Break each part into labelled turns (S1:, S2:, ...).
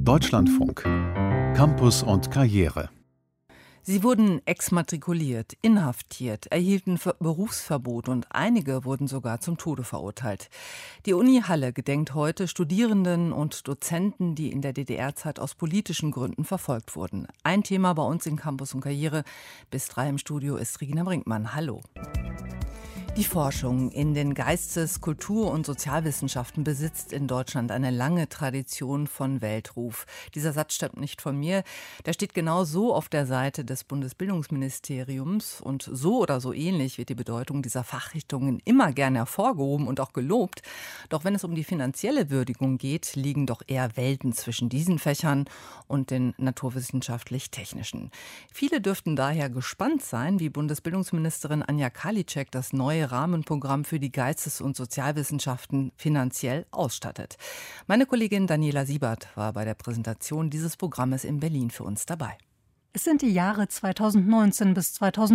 S1: Deutschlandfunk. Campus und Karriere.
S2: Sie wurden exmatrikuliert, inhaftiert, erhielten Berufsverbot und einige wurden sogar zum Tode verurteilt. Die Uni Halle gedenkt heute Studierenden und Dozenten, die in der DDR-Zeit aus politischen Gründen verfolgt wurden. Ein Thema bei uns in Campus und Karriere. Bis 3 im Studio ist Regina Brinkmann. Hallo. Die Forschung in den Geistes-, Kultur- und Sozialwissenschaften besitzt in Deutschland eine lange Tradition von Weltruf. Dieser Satz stammt nicht von mir. Der steht genau so auf der Seite des Bundesbildungsministeriums. Und so oder so ähnlich wird die Bedeutung dieser Fachrichtungen immer gern hervorgehoben und auch gelobt. Doch wenn es um die finanzielle Würdigung geht, liegen doch eher Welten zwischen diesen Fächern und den naturwissenschaftlich-technischen. Viele dürften daher gespannt sein, wie Bundesbildungsministerin Anja Karliczek das neue Rahmenprogramm für die Geistes- und Sozialwissenschaften finanziell ausstattet. Meine Kollegin Daniela Siebert war bei der Präsentation dieses Programmes in Berlin für uns dabei.
S3: Es sind die Jahre 2019 bis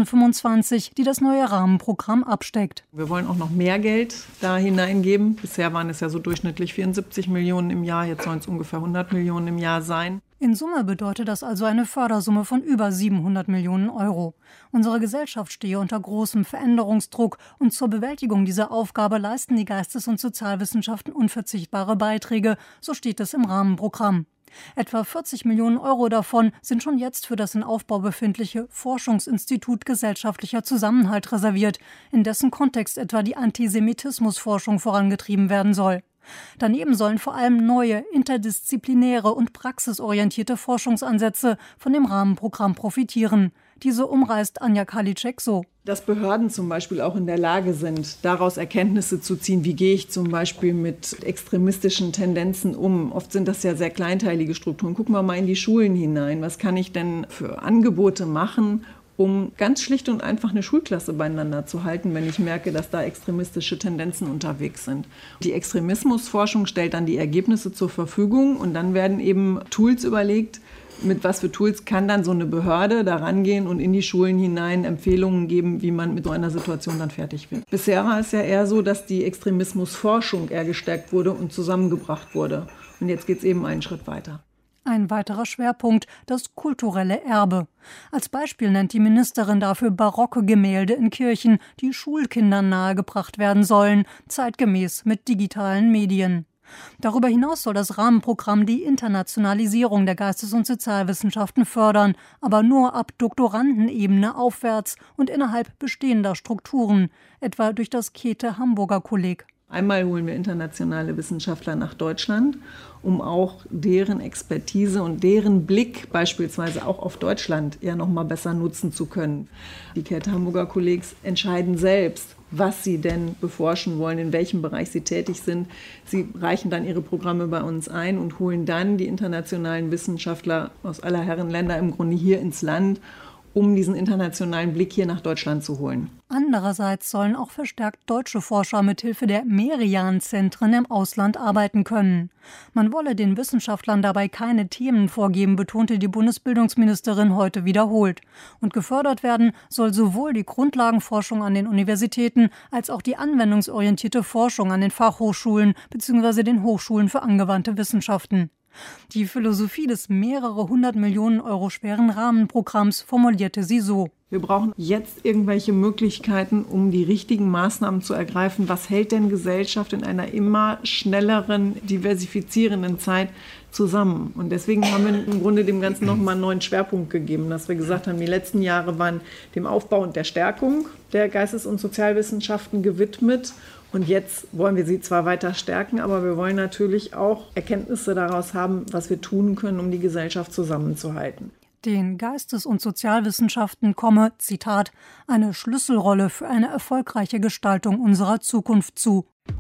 S3: 2025, die das neue Rahmenprogramm absteckt.
S4: Wir wollen auch noch mehr Geld da hineingeben. Bisher waren es ja so durchschnittlich 74 Millionen im Jahr, jetzt sollen es ungefähr 100 Millionen im Jahr sein.
S3: In Summe bedeutet das also eine Fördersumme von über 700 Millionen Euro. Unsere Gesellschaft stehe unter großem Veränderungsdruck und zur Bewältigung dieser Aufgabe leisten die Geistes- und Sozialwissenschaften unverzichtbare Beiträge, so steht es im Rahmenprogramm. Etwa 40 Millionen Euro davon sind schon jetzt für das in Aufbau befindliche Forschungsinstitut Gesellschaftlicher Zusammenhalt reserviert, in dessen Kontext etwa die Antisemitismusforschung vorangetrieben werden soll. Daneben sollen vor allem neue, interdisziplinäre und praxisorientierte Forschungsansätze von dem Rahmenprogramm profitieren. Diese umreißt Anja Karliczek so.
S4: Dass Behörden zum Beispiel auch in der Lage sind, daraus Erkenntnisse zu ziehen. Wie gehe ich zum Beispiel mit extremistischen Tendenzen um? Oft sind das ja sehr kleinteilige Strukturen. Gucken wir mal in die Schulen hinein. Was kann ich denn für Angebote machen, um ganz schlicht und einfach eine Schulklasse beieinander zu halten, wenn ich merke, dass da extremistische Tendenzen unterwegs sind. Die Extremismusforschung stellt dann die Ergebnisse zur Verfügung und dann werden eben Tools überlegt, mit was für Tools kann dann so eine Behörde da rangehen und in die Schulen hinein Empfehlungen geben, wie man mit so einer Situation dann fertig wird. Bisher war es ja eher so, dass die Extremismusforschung eher gestärkt wurde und zusammengebracht wurde. Und jetzt geht es eben einen Schritt weiter.
S3: Ein weiterer Schwerpunkt, das kulturelle Erbe. Als Beispiel nennt die Ministerin dafür barocke Gemälde in Kirchen, die Schulkindern nahegebracht werden sollen, zeitgemäß mit digitalen Medien. Darüber hinaus soll das Rahmenprogramm die Internationalisierung der Geistes- und Sozialwissenschaften fördern, aber nur ab Doktorandenebene aufwärts und innerhalb bestehender Strukturen, etwa durch das Käthe-Hamburger Kolleg.
S4: Einmal holen wir internationale Wissenschaftler nach Deutschland, um auch deren Expertise und deren Blick beispielsweise auch auf Deutschland ja noch mal besser nutzen zu können. Die Käthe-Hamburger Kollegs entscheiden selbst, was sie denn beforschen wollen, in welchem Bereich sie tätig sind. Sie reichen dann ihre Programme bei uns ein und holen dann die internationalen Wissenschaftler aus aller Herren Länder im Grunde hier ins Land, um diesen internationalen Blick hier nach Deutschland zu holen.
S3: Andererseits sollen auch verstärkt deutsche Forscher mithilfe der Merian-Zentren im Ausland arbeiten können. Man wolle den Wissenschaftlern dabei keine Themen vorgeben, betonte die Bundesbildungsministerin heute wiederholt. Und gefördert werden soll sowohl die Grundlagenforschung an den Universitäten als auch die anwendungsorientierte Forschung an den Fachhochschulen bzw. den Hochschulen für angewandte Wissenschaften. Die Philosophie des mehrere 100 Millionen Euro schweren Rahmenprogramms formulierte sie so.
S4: Wir brauchen jetzt irgendwelche Möglichkeiten, um die richtigen Maßnahmen zu ergreifen. Was hält denn Gesellschaft in einer immer schnelleren, diversifizierenden Zeit zusammen? Und deswegen haben wir im Grunde dem Ganzen nochmal einen neuen Schwerpunkt gegeben, dass wir gesagt haben, die letzten Jahre waren dem Aufbau und der Stärkung der Geistes- und Sozialwissenschaften gewidmet. Und jetzt wollen wir sie zwar weiter stärken, aber wir wollen natürlich auch Erkenntnisse daraus haben, was wir tun können, um die Gesellschaft zusammenzuhalten.
S3: Den Geistes- und Sozialwissenschaften komme, Zitat, eine Schlüsselrolle für eine erfolgreiche Gestaltung unserer Zukunft zu.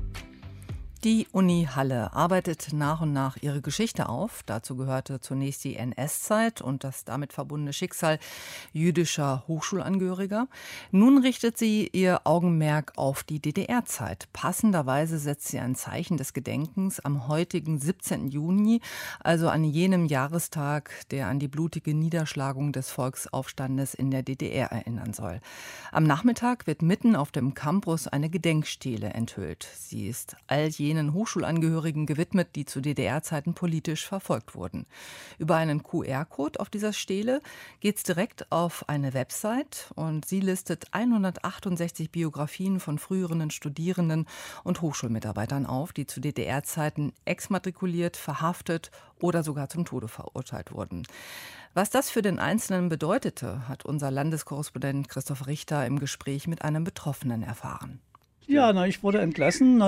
S2: Die Uni Halle arbeitet nach und nach ihre Geschichte auf. Dazu gehörte zunächst die NS-Zeit und das damit verbundene Schicksal jüdischer Hochschulangehöriger. Nun richtet sie ihr Augenmerk auf die DDR-Zeit. Passenderweise setzt sie ein Zeichen des Gedenkens am heutigen 17. Juni, also an jenem Jahrestag, der an die blutige Niederschlagung des Volksaufstandes in der DDR erinnern soll. Am Nachmittag wird mitten auf dem Campus eine Gedenkstele enthüllt. Sie ist all jenen jenen Hochschulangehörigen gewidmet, die zu DDR-Zeiten politisch verfolgt wurden. Über einen QR-Code auf dieser Stele geht es direkt auf eine Website und sie listet 168 Biografien von früheren Studierenden und Hochschulmitarbeitern auf, die zu DDR-Zeiten exmatrikuliert, verhaftet oder sogar zum Tode verurteilt wurden. Was das für den Einzelnen bedeutete, hat unser Landeskorrespondent Christoph Richter im Gespräch mit einem Betroffenen erfahren.
S5: Ja, ich wurde entlassen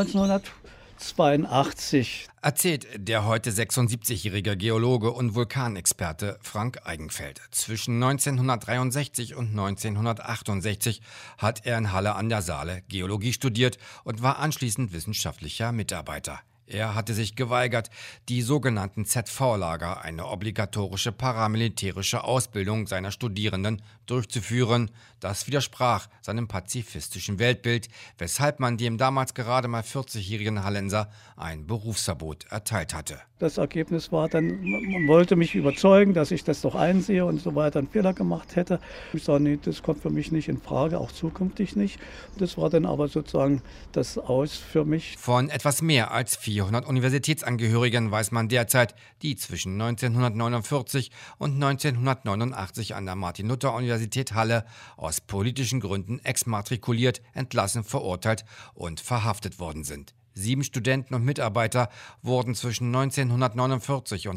S5: 1982.
S6: Erzählt der heute 76-jährige Geologe und Vulkanexperte Frank Eigenfeld. Zwischen 1963 und 1968 hat er in Halle an der Saale Geologie studiert und war anschließend wissenschaftlicher Mitarbeiter. Er hatte sich geweigert, die sogenannten ZV-Lager, eine obligatorische paramilitärische Ausbildung seiner Studierenden, durchzuführen. Das widersprach seinem pazifistischen Weltbild, weshalb man dem damals gerade mal 40-jährigen Hallenser ein Berufsverbot erteilt hatte.
S5: Das Ergebnis war dann, man wollte mich überzeugen, dass ich das doch einsehe und so weiter, einen Fehler gemacht hätte. Ich sage, nee, das kommt für mich nicht in Frage, auch zukünftig nicht. Das war dann aber sozusagen das Aus für mich.
S6: Von etwas mehr als 400 Universitätsangehörigen weiß man derzeit, die zwischen 1949 und 1989 an der Martin-Luther-Universität Halle aus politischen Gründen exmatrikuliert, entlassen, verurteilt und verhaftet worden sind. 7 Studenten und Mitarbeiter wurden zwischen 1949 und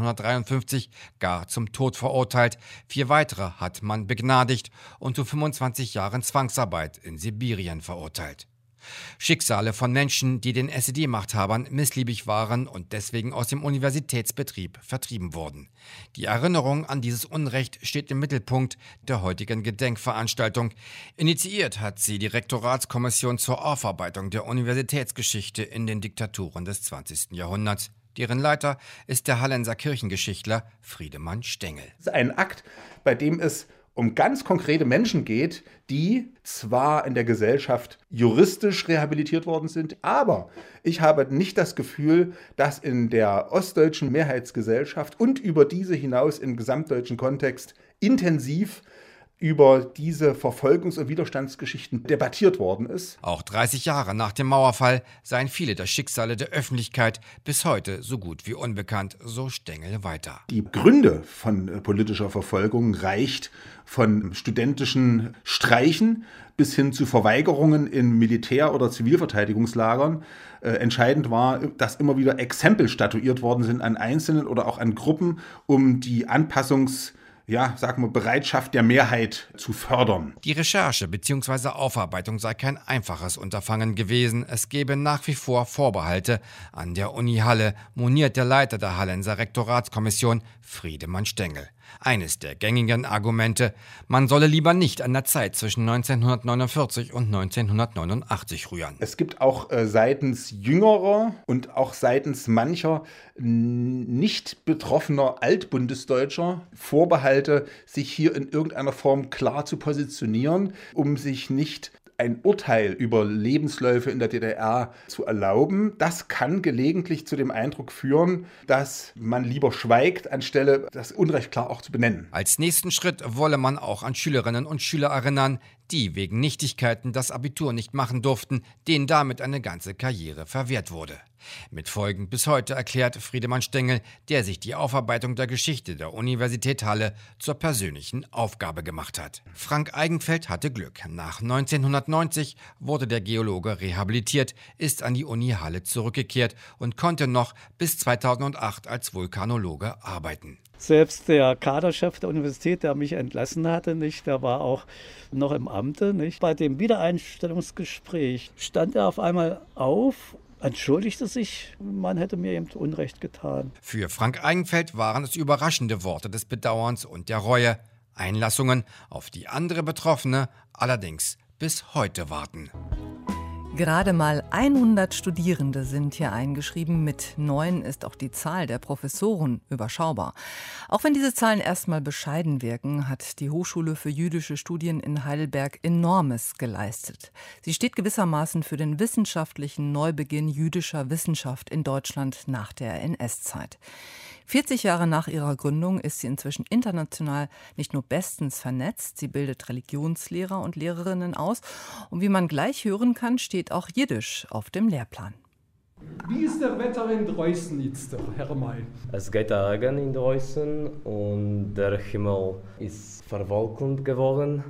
S6: 1953 gar zum Tod verurteilt. 4 weitere hat man begnadigt und zu 25 Jahren Zwangsarbeit in Sibirien verurteilt. Schicksale von Menschen, die den SED-Machthabern missliebig waren und deswegen aus dem Universitätsbetrieb vertrieben wurden. Die Erinnerung an dieses Unrecht steht im Mittelpunkt der heutigen Gedenkveranstaltung. Initiiert hat sie die Rektoratskommission zur Aufarbeitung der Universitätsgeschichte in den Diktaturen des 20. Jahrhunderts. Deren Leiter ist der Hallenser Kirchengeschichtler Friedemann Stengel.
S7: Das ist ein Akt, bei dem es um ganz konkrete Menschen geht, die zwar in der Gesellschaft juristisch rehabilitiert worden sind, aber ich habe nicht das Gefühl, dass in der ostdeutschen Mehrheitsgesellschaft und über diese hinaus im gesamtdeutschen Kontext intensiv über diese Verfolgungs- und Widerstandsgeschichten debattiert worden ist.
S6: Auch 30 Jahre nach dem Mauerfall seien viele der Schicksale der Öffentlichkeit bis heute so gut wie unbekannt, so Stengel weiter.
S7: Die Gründe von politischer Verfolgung reicht von studentischen Streichen bis hin zu Verweigerungen in Militär- oder Zivilverteidigungslagern. Entscheidend war, dass immer wieder Exempel statuiert worden sind an Einzelnen oder auch an Gruppen, um die Bereitschaft der Mehrheit zu fördern.
S6: Die Recherche bzw. Aufarbeitung sei kein einfaches Unterfangen gewesen. Es gebe nach wie vor Vorbehalte an der Uni Halle, moniert der Leiter der Hallenser Rektoratskommission Friedemann Stengel. Eines der gängigen Argumente, man solle lieber nicht an der Zeit zwischen 1949 und 1989 rühren.
S7: Es gibt auch seitens jüngerer und auch seitens mancher nicht betroffener Altbundesdeutscher Vorbehalte, sich hier in irgendeiner Form klar zu positionieren, um sich nicht ein Urteil über Lebensläufe in der DDR zu erlauben. Das kann gelegentlich zu dem Eindruck führen, dass man lieber schweigt, anstelle das Unrecht klar auch zu benennen.
S6: Als nächsten Schritt wolle man auch an Schülerinnen und Schüler erinnern, die wegen Nichtigkeiten das Abitur nicht machen durften, denen damit eine ganze Karriere verwehrt wurde. Mit Folgen bis heute, erklärt Friedemann Stengel, der sich die Aufarbeitung der Geschichte der Universität Halle zur persönlichen Aufgabe gemacht hat. Frank Eigenfeld hatte Glück. Nach 1990 wurde der Geologe rehabilitiert, ist an die Uni Halle zurückgekehrt und konnte noch bis 2008 als Vulkanologe arbeiten.
S5: Selbst der Kaderchef der Universität, der mich entlassen hatte, der war auch noch im Amte. Bei dem Wiedereinstellungsgespräch stand er auf einmal auf, entschuldigte sich, man hätte mir eben Unrecht getan.
S6: Für Frank Eigenfeld waren es überraschende Worte des Bedauerns und der Reue. Einlassungen, auf die andere Betroffene allerdings bis heute warten.
S2: Gerade mal 100 Studierende sind hier eingeschrieben. Mit 9 ist auch die Zahl der Professoren überschaubar. Auch wenn diese Zahlen erstmal bescheiden wirken, hat die Hochschule für jüdische Studien in Heidelberg Enormes geleistet. Sie steht gewissermaßen für den wissenschaftlichen Neubeginn jüdischer Wissenschaft in Deutschland nach der NS-Zeit. 40 Jahre nach ihrer Gründung ist sie inzwischen international nicht nur bestens vernetzt, sie bildet Religionslehrer und Lehrerinnen aus. Und wie man gleich hören kann, steht auch Jiddisch auf dem Lehrplan.
S8: Wie ist der Wetter in Dreußen jetzt, Herr May?
S9: Es geht Regen in Dreußen und der Himmel ist verwolkend geworden.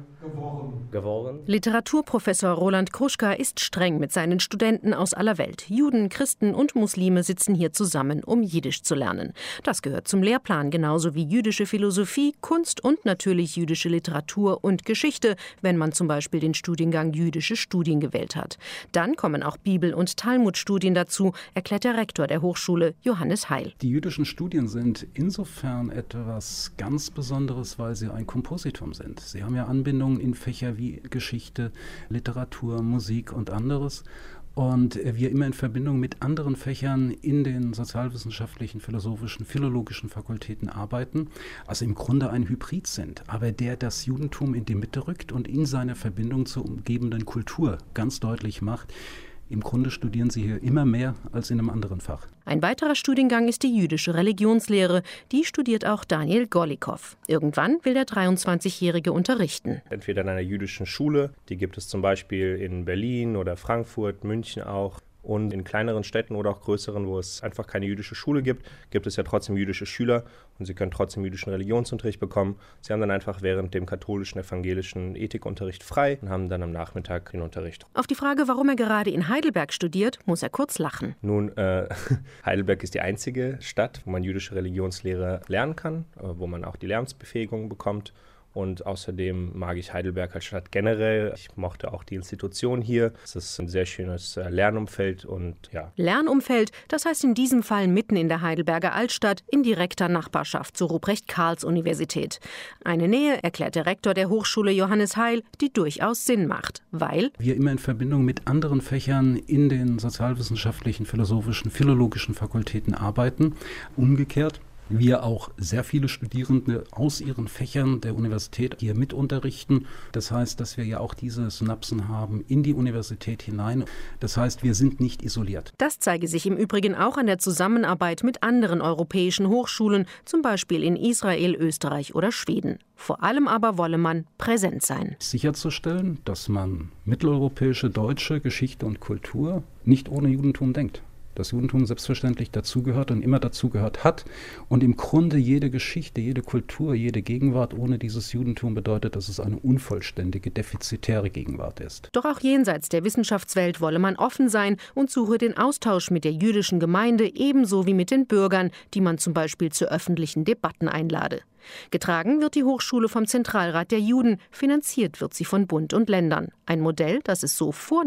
S10: Literaturprofessor Roland Kruschka ist streng mit seinen Studenten aus aller Welt. Juden, Christen und Muslime sitzen hier zusammen, um Jiddisch zu lernen. Das gehört zum Lehrplan, genauso wie jüdische Philosophie, Kunst und natürlich jüdische Literatur und Geschichte, wenn man zum Beispiel den Studiengang jüdische Studien gewählt hat. Dann kommen auch Bibel- und Talmudstudien dazu, erklärt der Rektor der Hochschule, Johannes Heil.
S11: Die jüdischen Studien sind insofern etwas ganz Besonderes, weil sie ein Kompositum sind. Sie haben ja Anbindungen in Fächer wie Geschichte, Literatur, Musik und anderes. Und wir immer in Verbindung mit anderen Fächern in den sozialwissenschaftlichen, philosophischen, philologischen Fakultäten arbeiten, also im Grunde ein Hybrid sind, aber der das Judentum in die Mitte rückt und in seiner Verbindung zur umgebenden Kultur ganz deutlich macht. Im Grunde studieren sie hier immer mehr als in einem anderen Fach.
S10: Ein weiterer Studiengang ist die jüdische Religionslehre. Die studiert auch Daniel Golikow. Irgendwann will der 23-Jährige unterrichten.
S12: Entweder in einer jüdischen Schule, die gibt es zum Beispiel in Berlin oder Frankfurt, München auch. Und in kleineren Städten oder auch größeren, wo es einfach keine jüdische Schule gibt, gibt es ja trotzdem jüdische Schüler und sie können trotzdem jüdischen Religionsunterricht bekommen. Sie haben dann einfach während dem katholischen, evangelischen Ethikunterricht frei und haben dann am Nachmittag den Unterricht.
S10: Auf die Frage, warum er gerade in Heidelberg studiert, muss er kurz lachen.
S12: Nun, Heidelberg ist die einzige Stadt, wo man jüdische Religionslehre lernen kann, wo man auch die Lehramtsbefähigung bekommt. Und außerdem mag ich Heidelberg als Stadt generell. Ich mochte auch die Institution hier. Es ist ein sehr schönes Lernumfeld und ja.
S10: Lernumfeld, das heißt in diesem Fall mitten in der Heidelberger Altstadt in direkter Nachbarschaft zur Ruprecht-Karls-Universität. Eine Nähe, erklärt der Rektor der Hochschule Johannes Heil, die durchaus Sinn macht, weil
S11: wir immer in Verbindung mit anderen Fächern in den sozialwissenschaftlichen, philosophischen, philologischen Fakultäten arbeiten. Umgekehrt wir auch sehr viele Studierende aus ihren Fächern der Universität hier mit unterrichten. Das heißt, dass wir ja auch diese Synapsen haben in die Universität hinein. Das heißt, wir sind nicht isoliert.
S10: Das zeige sich im Übrigen auch an der Zusammenarbeit mit anderen europäischen Hochschulen, zum Beispiel in Israel, Österreich oder Schweden. Vor allem aber wolle man präsent sein.
S11: Sicherzustellen, dass man mitteleuropäische, deutsche Geschichte und Kultur nicht ohne Judentum denkt. Das Judentum selbstverständlich dazugehört und immer dazugehört hat. Und im Grunde jede Geschichte, jede Kultur, jede Gegenwart ohne dieses Judentum bedeutet, dass es eine unvollständige, defizitäre Gegenwart ist.
S10: Doch auch jenseits der Wissenschaftswelt wolle man offen sein und suche den Austausch mit der jüdischen Gemeinde ebenso wie mit den Bürgern, die man zum Beispiel zu öffentlichen Debatten einlade. Getragen wird die Hochschule vom Zentralrat der Juden, finanziert wird sie von Bund und Ländern. Ein Modell, das es so vor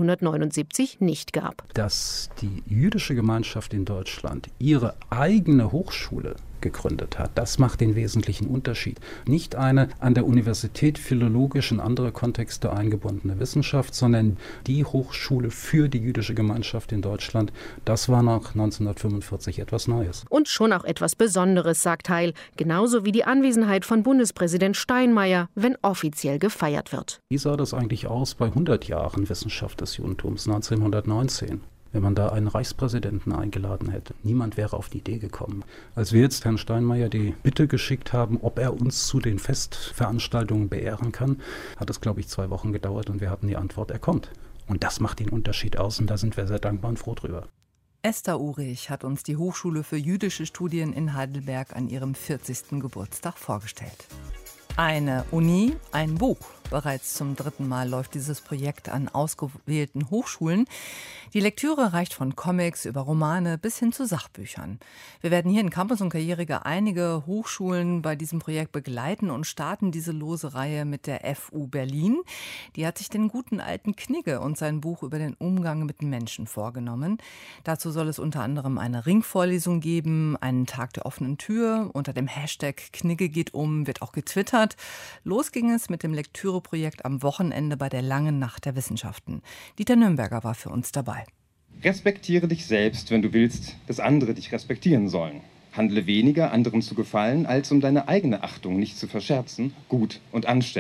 S10: 1979 nicht gab.
S11: Dass die jüdische Gemeinschaft in Deutschland ihre eigene Hochschule gegründet hat. Das macht den wesentlichen Unterschied. Nicht eine an der Universität philologisch in andere Kontexte eingebundene Wissenschaft, sondern die Hochschule für die jüdische Gemeinschaft in Deutschland. Das war nach 1945 etwas Neues.
S10: Und schon auch etwas Besonderes, sagt Heil, genauso wie die Anwesenheit von Bundespräsident Steinmeier, wenn offiziell gefeiert wird.
S11: Wie sah das eigentlich aus bei 100 Jahren Wissenschaft des Judentums 1919? Wenn man da einen Reichspräsidenten eingeladen hätte. Niemand wäre auf die Idee gekommen. Als wir jetzt Herrn Steinmeier die Bitte geschickt haben, ob er uns zu den Festveranstaltungen beehren kann, hat es, glaube ich, 2 Wochen gedauert und wir hatten die Antwort, er kommt. Und das macht den Unterschied aus und da sind wir sehr dankbar und froh drüber.
S2: Esther Uhrig hat uns die Hochschule für jüdische Studien in Heidelberg an ihrem 40. Geburtstag vorgestellt. Eine Uni, ein Buch. Bereits zum 3. Mal läuft dieses Projekt an ausgewählten Hochschulen. Die Lektüre reicht von Comics über Romane bis hin zu Sachbüchern. Wir werden hier in Campus und Karriere einige Hochschulen bei diesem Projekt begleiten und starten diese lose Reihe mit der FU Berlin. Die hat sich den guten alten Knigge und sein Buch über den Umgang mit Menschen vorgenommen. Dazu soll es unter anderem eine Ringvorlesung geben, einen Tag der offenen Tür. Unter dem Hashtag Knigge geht um wird auch getwittert. Los ging es mit dem Lektüreprojekt am Wochenende bei der Langen Nacht der Wissenschaften. Dieter Nürnberger war für uns dabei.
S13: Respektiere dich selbst, wenn du willst, dass andere dich respektieren sollen. Handle weniger, anderen zu gefallen, als um deine eigene Achtung nicht zu verscherzen, gut und anständig.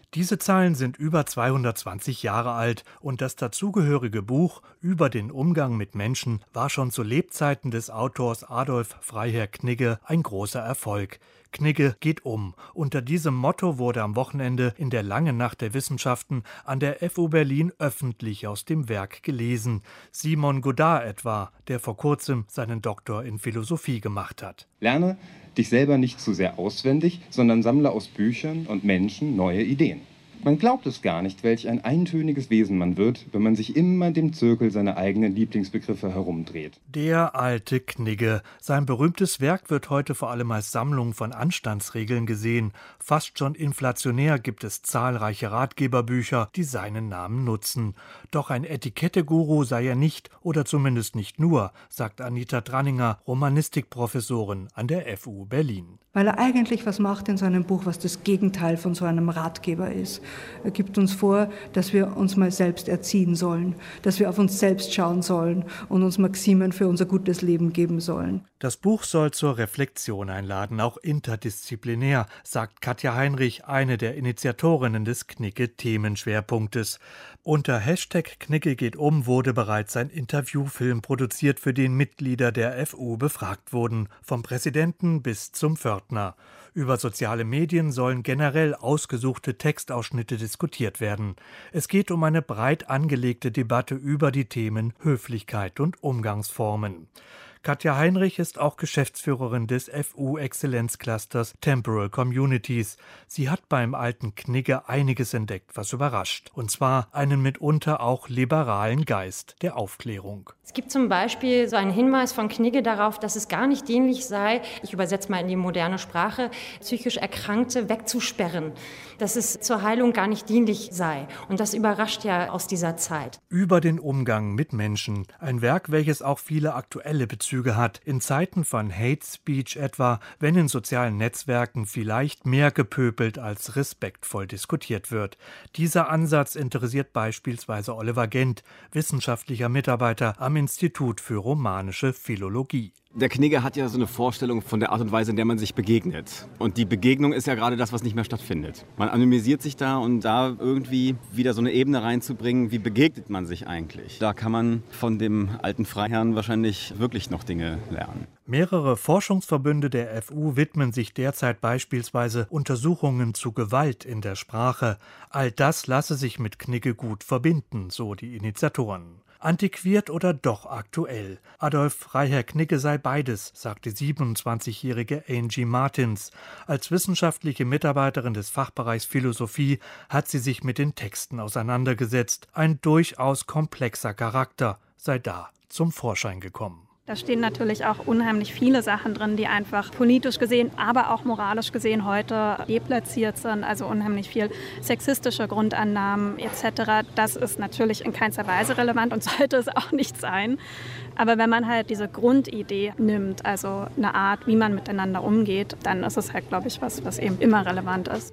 S14: Diese Zahlen sind über 220 Jahre alt und das dazugehörige Buch über den Umgang mit Menschen war schon zu Lebzeiten des Autors Adolf Freiherr Knigge ein großer Erfolg. Knigge geht um. Unter diesem Motto wurde am Wochenende in der Langen Nacht der Wissenschaften an der FU Berlin öffentlich aus dem Werk gelesen. Simon Godard etwa, der vor kurzem seinen Doktor in Philosophie gemacht hat.
S13: Lerne dich selber nicht zu sehr auswendig, sondern sammle aus Büchern und Menschen neue Ideen. Man glaubt es gar nicht, welch ein eintöniges Wesen man wird, wenn man sich immer in dem Zirkel seiner eigenen Lieblingsbegriffe herumdreht.
S14: Der alte Knigge. Sein berühmtes Werk wird heute vor allem als Sammlung von Anstandsregeln gesehen. Fast schon inflationär gibt es zahlreiche Ratgeberbücher, die seinen Namen nutzen. Doch ein Etikette-Guru sei er nicht oder zumindest nicht nur, sagt Anita Dranninger, Romanistikprofessorin an der FU Berlin.
S15: Weil er eigentlich was macht in seinem Buch, was das Gegenteil von so einem Ratgeber ist. Er gibt uns vor, dass wir uns mal selbst erziehen sollen, dass wir auf uns selbst schauen sollen und uns Maximen für unser gutes Leben geben sollen.
S14: Das Buch soll zur Reflexion einladen, auch interdisziplinär, sagt Katja Heinrich, eine der Initiatorinnen des Knigge-Themenschwerpunktes. Unter Hashtag Knigge geht um wurde bereits ein Interviewfilm produziert, für den Mitglieder der FU befragt wurden, vom Präsidenten bis zum Pförtner. Über soziale Medien sollen generell ausgesuchte Textausschnitte diskutiert werden. Es geht um eine breit angelegte Debatte über die Themen Höflichkeit und Umgangsformen. Katja Heinrich ist auch Geschäftsführerin des FU-Exzellenzclusters Temporal Communities. Sie hat beim alten Knigge einiges entdeckt, was überrascht. Und zwar einen mitunter auch liberalen Geist der Aufklärung.
S16: Es gibt zum Beispiel so einen Hinweis von Knigge darauf, dass es gar nicht dienlich sei, ich übersetze mal in die moderne Sprache, psychisch Erkrankte wegzusperren, dass es zur Heilung gar nicht dienlich sei. Und das überrascht ja aus dieser Zeit.
S14: Über den Umgang mit Menschen. Ein Werk, welches auch viele aktuelle Bezüge hat. In Zeiten von Hate Speech etwa, wenn in sozialen Netzwerken vielleicht mehr gepöbelt als respektvoll diskutiert wird. Dieser Ansatz interessiert beispielsweise Oliver Gent, wissenschaftlicher Mitarbeiter am Institut für romanische Philologie.
S17: Der Knigge hat ja so eine Vorstellung von der Art und Weise, in der man sich begegnet. Und die Begegnung ist ja gerade das, was nicht mehr stattfindet. Man anonymisiert sich da und da irgendwie wieder so eine Ebene reinzubringen, wie begegnet man sich eigentlich? Da kann man von dem alten Freiherrn wahrscheinlich wirklich noch Dinge lernen.
S14: Mehrere Forschungsverbünde der FU widmen sich derzeit beispielsweise Untersuchungen zu Gewalt in der Sprache. All das lasse sich mit Knigge gut verbinden, so die Initiatoren. Antiquiert oder doch aktuell? Adolf Freiherr Knigge sei beides, sagt die 27-jährige Angie Martins. Als wissenschaftliche Mitarbeiterin des Fachbereichs Philosophie hat sie sich mit den Texten auseinandergesetzt. Ein durchaus komplexer Charakter sei da zum Vorschein gekommen.
S18: Da stehen natürlich auch unheimlich viele Sachen drin, die einfach politisch gesehen, aber auch moralisch gesehen heute deplatziert sind. Also unheimlich viel sexistische Grundannahmen etc. Das ist natürlich in keinster Weise relevant und sollte es auch nicht sein. Aber wenn man halt diese Grundidee nimmt, also eine Art, wie man miteinander umgeht, dann ist es halt, glaube ich, was eben immer relevant ist.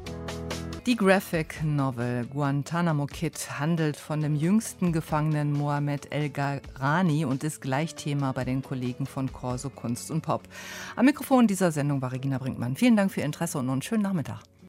S2: Die Graphic Novel Guantanamo Kid handelt von dem jüngsten Gefangenen Mohamed El-Garani und ist gleich Thema bei den Kollegen von Corso Kunst und Pop. Am Mikrofon dieser Sendung war Regina Brinkmann. Vielen Dank für Ihr Interesse und noch einen schönen Nachmittag.